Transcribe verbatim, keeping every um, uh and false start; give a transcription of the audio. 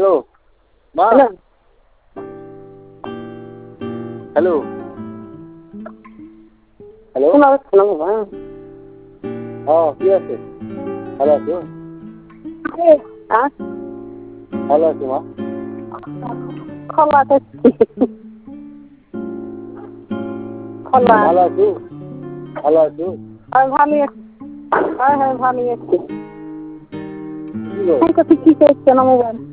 hello মা hello hello hello শোনা যাচ্ছে না বাবা হ্যাঁ কি আছে ভালো আছো হ্যাঁ ভালো আছো মা খোলা করছি খোলা ভালো আছো ভালো আছো আর ভালো হ্যাঁ হ্যাঁ ভালো আছি কি গো কি করছি কি করছে না মোবাইল